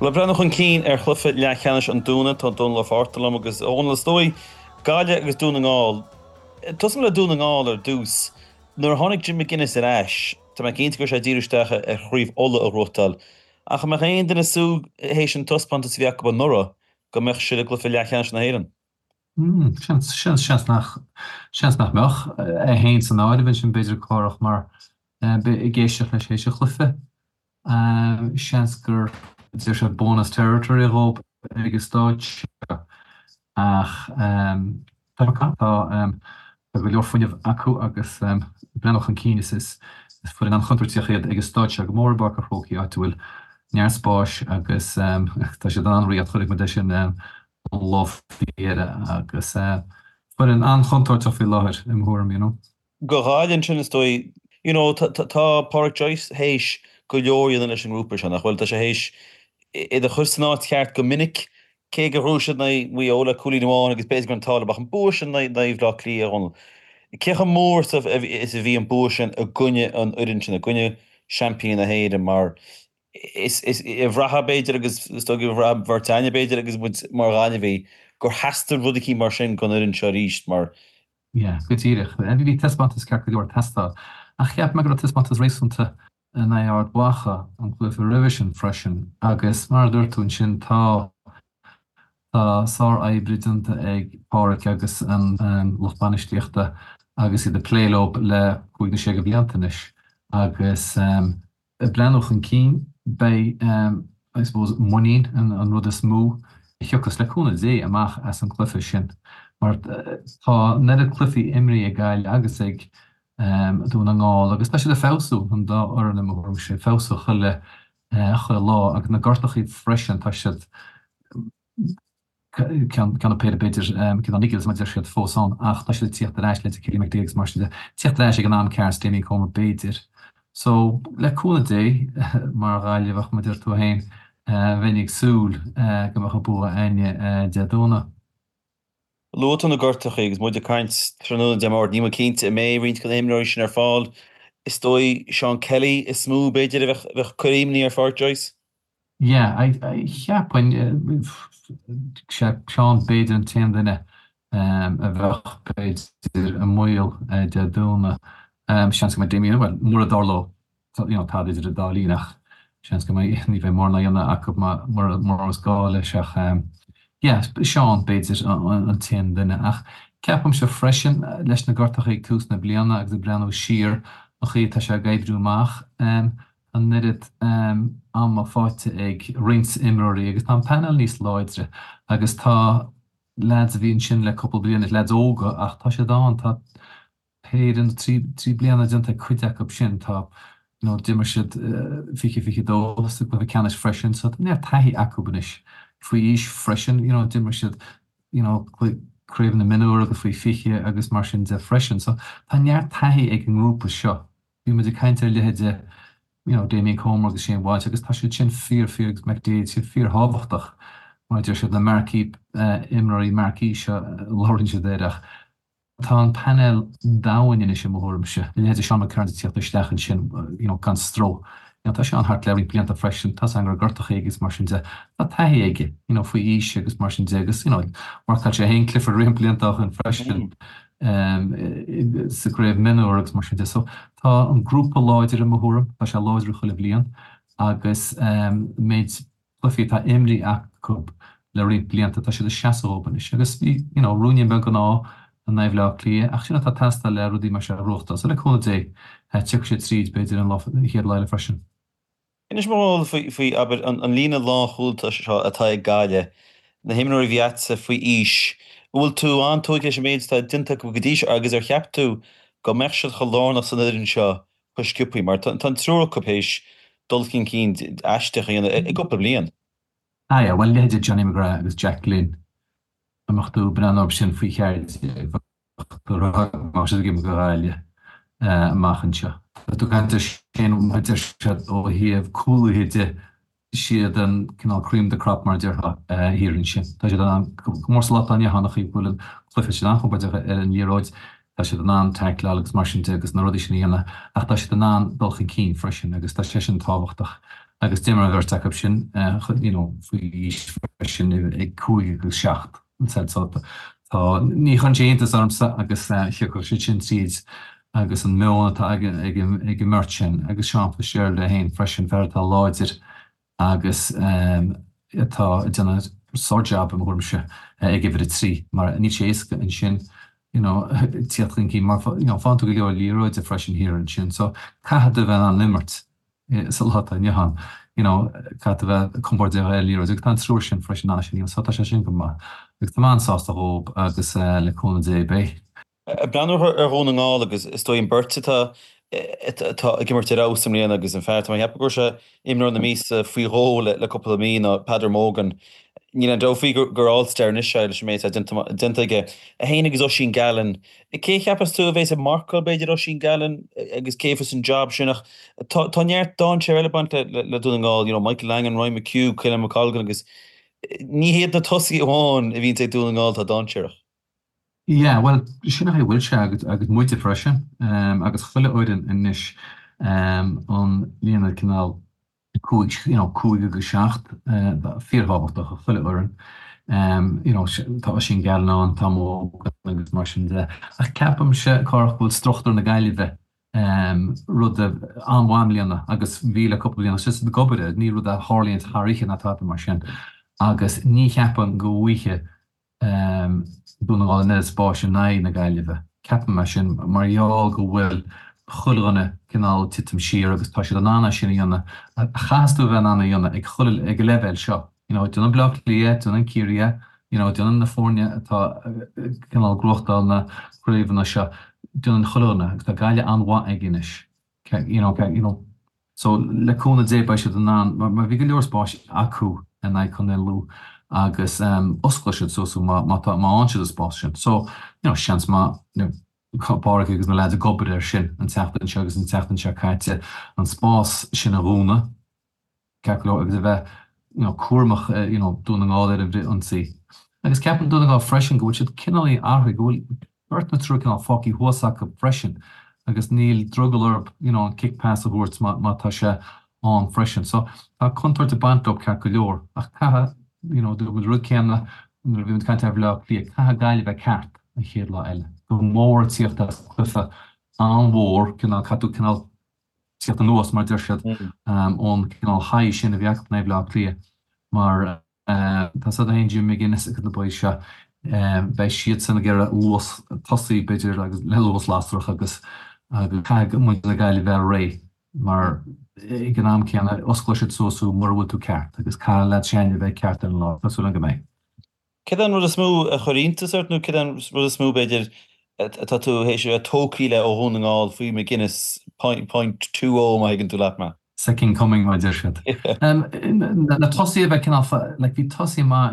Le brenn chun cín ar chlufa lechanis an dúna tá dún le fartalam agus ón le stoi gaile agus dúna ngáil. Tusam le dúna ngáil ar dús, nuair tháinig Jim McGuinness ar ais, tá me cinnta gur sé díiristeacha ar chríomh ola a ruachtal. Ach me chéon duna sú hééis an tuspanta sa bheach go nura go meach siad a glufa lechanis na héan. Sjans nach meach heen san áide vin sin beidir choch mar géisteach leis hééis chlufe. Sjans gur er se bonus territory op agus Duits ach go leorfuineh acu agus brenoch an kínis is fu an chunturtíchéad agus Duits ag mórbach a chróki áhfuil nearspáis agus tá sé an riad chuig me sin lofére agus fu an anchontóirt fi láthir im thum, Go ráilinn sin is dói, tá Park Joyce héis go leoríon leis an grúpa se nach bhfuil tá sé héis I de chustanáit ceart go minic cé go rúisiid na bhuiola coolí amháin agus béidir an talbach an búsin na bhlá lí an. Cecha mór is a bhí an búsin a gunne an urin sin a gunne champagne a héide mar is I bhratha béidir agus sto go bhhartaine béidir agus mar gáine bhí gur heastar rud cí mar sin gon urin seo ríist mar. Ja, gotíirech. En bhí testbantas ceart go leor testá. Ach cheap me go testbantas rééisúnta na ard wacha an glyfa revision freshen agus mar dúirtún sin tá sár aibridanta ag páric agus an lochbanisteachta agus I de plélob le chuig na sé go bliantanis agus blenoch an cín bei I suppose muín an rud is mú chuchas leúna dé amach as an glyfa sin mar tá net a glyfi imri a gail agus ag dún an gáil agus tá sé le fésú an dá orna mórm sé fésú chuile chu lá agus na gartach í freisin tá siad can pe beidir cin an nígus me siad fósán ach tá sé tíocht éis le kilómeters mar tíocht éis an am ceir déine com beidir. So leúna dé mar gáilehach me dir tú hain vinnig súl go me bú aine deadúna. Lótan na gortach agus muid a kaint tróna de mar níma cinnte mé rint go éimráir sin ar fáil. Is dói Sean Kelly is smú beidir a bheith choíimní ar Park Joyce? Yeah, I cheapin Sean beidir an te duine a bheith beidir a muil de dúna sean go déimi well mór a darló tá idir a dálínach sean go ní bheith mór na dhéanana acu mór gáile seach Sean beidir an te duine ach ceapam se freisin leis na gortach ag tús na bliana agus a breanú sir a chi tá se gaidbrúach an nirid am a fáte ag rins imróí agus tá panel níos láidre agus tá lads a bhíon sin le couple bliana lads óga ach tá sé dáin tá péan trí bliana dinta chuideach op sin tá dimmer siad fiche dólas go bh ceannis freisin so near taihí acubanis faoi is freisin dimmer siad craimh na minúir agus faoi fiche agus mar sin de freisin so tá near taihí ag an grúpa seo bhí me de caiinte leheide Damien Comer agus sé bháid agus tá sé sin fear McDade sé fear hábhachtach mar idir siad na marcí imraí marcí se lárin se déireach. Tá an panel dáhain in sem mórmse. Léidir seán me chuint tíocht stechan sin gan stró. Tá sé an hart leí blianta freisin tá an gortach agus mar sin de tá taihí aige faoi ise agus mar sin de agus mar chail sé hén clifa rim bliantach an freisin sa gréibh minú agus mar sin de so tá an grúpa láidir a mthúm tá sé láidir chuile blian agus méid chlufií tá imrí acub le ri blianta tá sé de seaóban is agus rúin ben go ná an naimh le lia ach sinna tá testa le rudí mar se ruchtta so le chuna dé tu sé tríd beidir an chéad leile freisin. Inis mar faoi aber an lína lá chúlta seo atá ag gaile na himnaí bheatsa faoi ís bhfuil tú an tóige sé méid tá dinta go godíis agus ar cheap tú go meisiid cholána san idirn seo chu sciúpaí mar tan trúracapéis dulcinn cín eisteach ag go blian. Well léidir Johnny McGrath agus Jack Lynn amachú brenn op sin faoi cheir mar sé gim go ráile amachchan seo. Tú gantar sin idir siad ó híomh coolúhéide siad an cinál cream de crop mar deartha híann sin. Tá sé mór lá an hannach í bhfuil chlufa sin anchobaidir ar an líróid tá sé an an teicile agus mar sin agus na rudí sin dhéana ach tá sé an an dulcha cín freisin agus tá sé sin táhachtach agus dimmer gur take sin faoi sin ag cuaig go seach Tá ní chun séantas armsa agus chiair sin tríd agus an ménatá ag mert sin agus seanpa séir le héin freisin fertá láidir agus tá duna sorjab am chumse ag gifir trí mar ní séasca an sin tiachlinn cí mar fan go leor líróid a freisin hir an sin so caihad a bheith an limmert sa lá an johan cat bheith compordé líróid ag tan trúir sin freisin ná sin sa sé sin go má ag tá másásta hóp agus leúna dé bé. Breanú róna ngáil agus stoin burtitá gimmert ásam líana agus an feart mai hepa gur se imnar na mís faoiró le coppla mí a Padar Morgan. Ní an dófií gur allsteir is se leis méid dintaige a héana agus sin galan. Cé cheappas tú a bhééis a marcail beidir sin galan agus céfas an job sinnach. Táneart dá sé relevant le dún ngáil, Michael Lang an Roy McHugh, Cillian McColgan agus ní héad na tosaí amháin a bhín dún ngáil tá dáseach. Yeah, well, sinna ha bhfuil se agus muide freisin agus chuile óidan inis an líana canál cuaig agus seacht fíorhabhacht a chuile oran. Tá sin gealán tamó agus mar sin de. A ceapam se carach bhfuil strochttar na gaiileh rud anháim líana agus bhíle coppla líana si de gobaide, ní rud a hálíonn thrícha na tápa mar sin. Agus ní cheapan go bhuiche dúnaáil na spáisi na gaiileh. Ceapan mar sin marall go bhfuil chuilganna cinál titim siar agus tá sé an anna sin dhéanana. A chaasú bheith anna dhéanana ag chuil ag level seo. Dúna blach lia, dúna círia, dúna na fórne atá cinál grochtáil na chréomhanna seo, dúna chuilganna agus tá gaiile anhha ag inis. So leúna débá se an an, mar bhí go leor spáis acu a chun lú. agus osclaisiid so má anse a spás sin. So seans má pára agus na leid a gobar sin an teachtain se agus an teachtain se caiite an spás sin a rúna ceapló agus a bheith cuamach dúna ngáir a bhrí ansaí. Agus ceapan dúna gá freisin go bhfuil cinálí artha gohfuil burt na trú cinál focaí huasach go freisin agus níl drugalorb an kick pass a bhúirt má tá se an freisin. So tá contoir de bandop ce go leor ach catha bhfuil rud ceanna bhíon caiinte le lí catha gaiile bheith ceart a chéad lá eile. Go mór tíocht a chlufa an mhór cinál catú cinál tíocht an nuas mar deir siad ón cinál haid sin a bheach na le lí mar tá sad a héonú mé Guinness go na buid se bheith siad sanna ggéire luas tosaí beidir agus le luas lástrach agus mu le gaiile bheith ré mar ag an am ceanna osclaisiid sósú marhfuil tú ceart agus cá le séine bheith ceart an lá tasú le go méid. Cidan rud a smú a choírínta nó cidan rud a smú beidir tá tú hééis a tócíile ó húnaáil faoi me Guinness 0.20 mai gin tú leat me. Second coming má deir siad. Na tosaí a bheith cinál le bhí tosaí má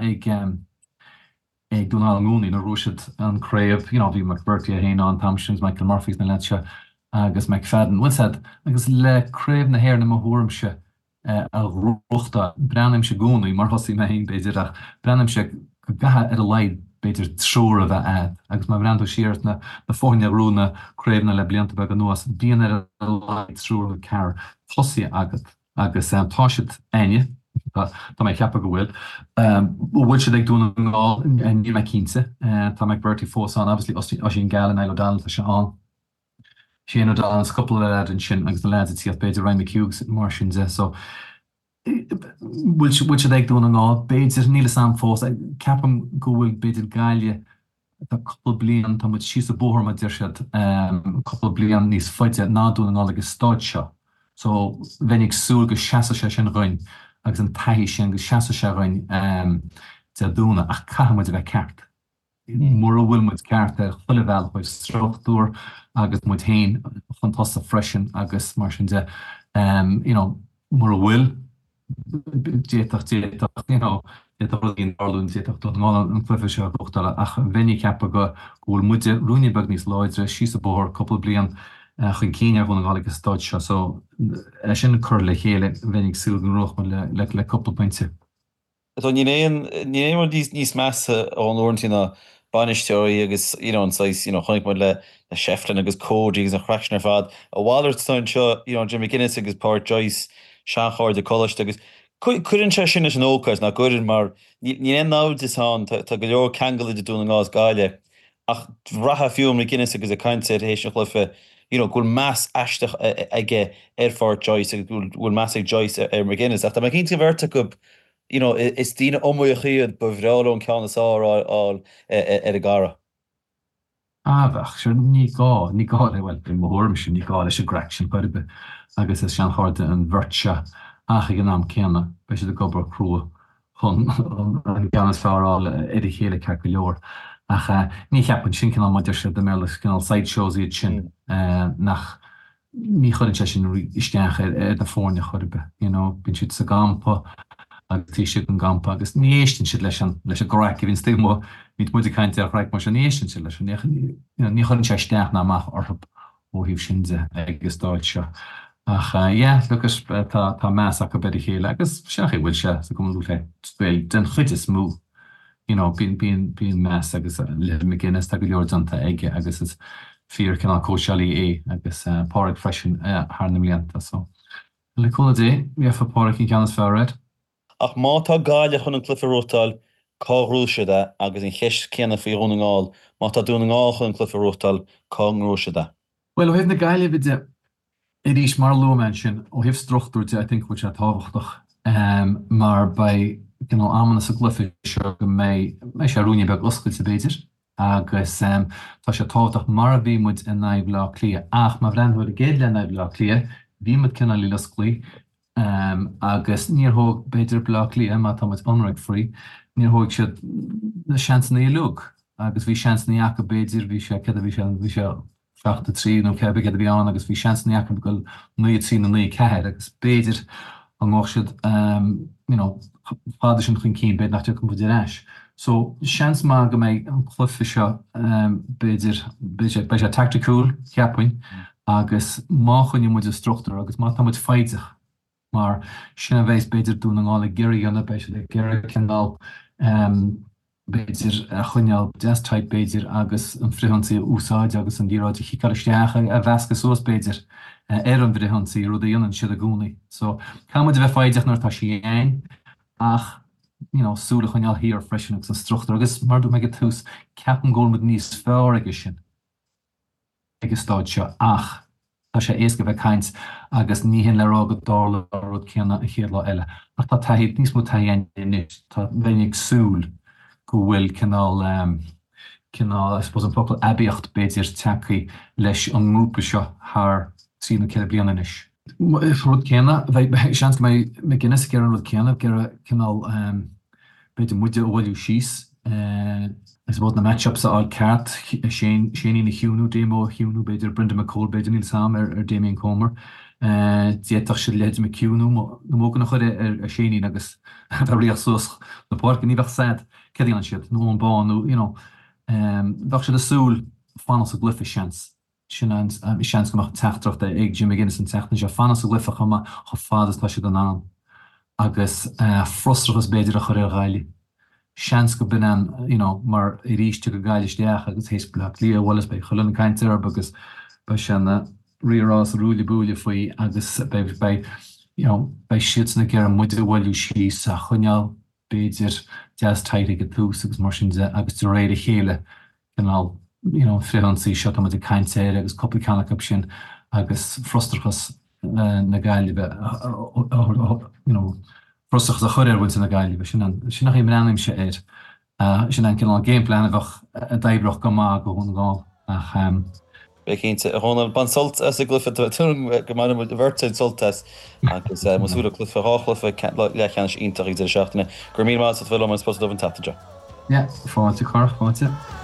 ag dúná an gúnaí na rúisiid an créamh, bhí McBurty a héana an Tamsins, Michael Murphys na leitse agus McFadden. Winsad agus leréimh na héir na mthúrimse a ruchta brenim se gúnaí mar thosaí me héon beidir ach brenim se go gatha ar a leid beidir trúr a bheith ad agus má brandú siart na fóine rúna créimhna le blianta be an nuas bíon ar a leid trúr a cear tosaí agat agus táisiid aine tá mé ceappa go bhfuil. Bhfuil se ag dúna ngáil ní me 15 tá McBurty fós an obviously os sin galan eile dalanta se an. Sin ó an couple an sin agus na leid a tíocht beidir Ryan McHugh mar sin de so bhfuil se ag dúna ngáil beidir níle sam fós ceapam go bhfuil beidir gaiile tá couple blian tá muid síos a bóthir mar deir siad couple blian níos foiite náúna ngáil agus stáid seo. So bhenig súil go seaasa se sin roiin agus an taihí sin go seaasa se roiin de dúna ach caihamid a bheith ceart. Mór bhfuil muid ceart a chuile bheil chuid struchtúr agus muid hain fantásta freisin agus mar sin de mór bhfuil déach íon darlún déach an clufa se gochtala ach bhenig ceappa go bhfuil muide rúnibeg níos láidre síos a bóthir couple blian chun cíine bhna gála agus stáid seo so sin chur le chéile bhenig súil an roch le couple pointe. Tá ní mar níos measa an orintí banisteoirí agus anáis chonig mar le Shefflin agus Cody agus a chreisnar fad a bháirt stein seo Jimmy Guinness agus Port Joyce seanchir de choiste agus chuann se sin is an ócas na gorin mar ní náid is an tá go leor cheangail de dúna gás gáile ach ratha fiúm na Guinness agus a caiinte hééis chlufa gúil meas eisteach aige fáir Joyce agus gúil meas ag Joyce mar Guinness ach tá cinnte bhirrta go is tíine ommuochaíad bhreáil an ceannasáil a gara. Bach, sure, ní gá well in mórm sin ní gá leis a grec sin chuirbe agus is sean háirte an bhirte ach ag an am céanna be sé de gobar crua chun an ganas fáráil idir chéile ce go leor. Ach ní cheapann sin cinál maidir se de mélas cinál sideshows iad sin nach ní chuirn se sin isteach na fórne chuirbe. Bín siad sa gampa agus tí siad an gampa agus ní éistin siad leis a grec a bhín stigmó mit moet ik kaint rijk mar nation se ní chun se steach na amach orthb ó híh sinse agus dáilse. Ach lugus tá meas a go beidir chéile agus seach bhfuil se sa go lúfé spéil den chuide smú. Bíon meas agus le McGuinness tá go leordananta aige agus is fíor cinál cósealaí agus páric freisin thna mlíanta so. Le coolla dé, bhíofa páric in ceannas fearréid. Ach má tá gáile chun an clufa rótáil cáhrúisiide agus in cheis céanna fao rónaáil má tá dúna ngáil chun an clufa rótáil cáhrúisiide. Well, ó heh na gáile bide i rís mar lúmen sin ó heh struchtúirte I think bhil se táhachtach mar bei ammanna sa glufa seo go mé se rúne beag oscailte béidir agus tá sé táhachtach mar a bhí muid in naibh lá clia ach má bhrenhuiir a géad le naibh lá clia bhí muid cinna lí lasclaí agus níorthóg béidir blá clia má tá muid onraig frí níor thóg siad na seansanna í lúg agus bhí seansanna acha béidir bhí sé bhí sé 83 nó cebe a bhí an agus bhí seansanna acha go 9 na 9 ceir agus béidir an gá siad fáidir sin chun cín béid nach go bud éis. So seans má go méid an chlufa seo béidir bei sé tacticúil ceappain agus má chunne muid a struchtúir agus má tá muid feideach mar sinna bhééis béidir dún an gála geirí anna bei le geir cinál béidir a chuineal destype béidir agus an frihansaí úsáid agus an díráide chiáisteach a bheasca sós béidir an bhrihansaí rud dhéanaan siad a gúnaí. So cha muid bheith feideach nar tá sí ach súla chuineal híar freisin agus an struchtúir agus mar dú meid tús ceapan ggóil mud níos fearr agus sin agus stáid seo ach tá sé éasca bheith caint agus ní hin le rágad dála rud ceanna a chéad lá eile. Ach tá taithid níos mó taíon innis, tá bhéinnig súl go bhfuil cinál I suppose an popla abíocht béidir teacaí leis an ngúpa seo th trína ceile bliana inis. Rud ceanna, seans go mé Guinness cear an rud ceanna cinál béidir muide óhfuilú síos is bud na matchups a ceart séí na hiúnú démo hiúnú beidir Brenda McCall beidir níl sam Damien Comer diaach si leid me ciúnú na mógan nach chuir séí agus riach sos na park ní bheith sad ce an siad nó an bán bheith siad asúl fanas a glyfa seans sin seans goach teachtrachta ag Jim McGuinness an techna se fanas a glyfa chuma cho fadas tá siad an an agus frostrachas beidir a chuir gaile. Seans go bin mar I ríiste go gaiisteach agus hééis blach lí bhlas bei chulinn caiinte agus bei sena rirás rúla búla faoi agus bei siad na ggéar muide bhfuilú sí sa chuneal béidir deas taide go tús agus mar sinse agus do réidir chéile canál frihansaí seo am caiintéir agus copicánach sin agus frostrachas na gaile frostach a chuir bhfuil na gaile sin nach imránim se sin an cinál gameplan bfach a daibroch go má go hún gá ach Becínte a honna ban solt as a glyfa tún go mar mu bhirteid soltas agus musúla clufa ráchlufa lechan íntaí de seachtainna gur mí má bhfuil an spos an taide. Ja, fáilte cá fáilte.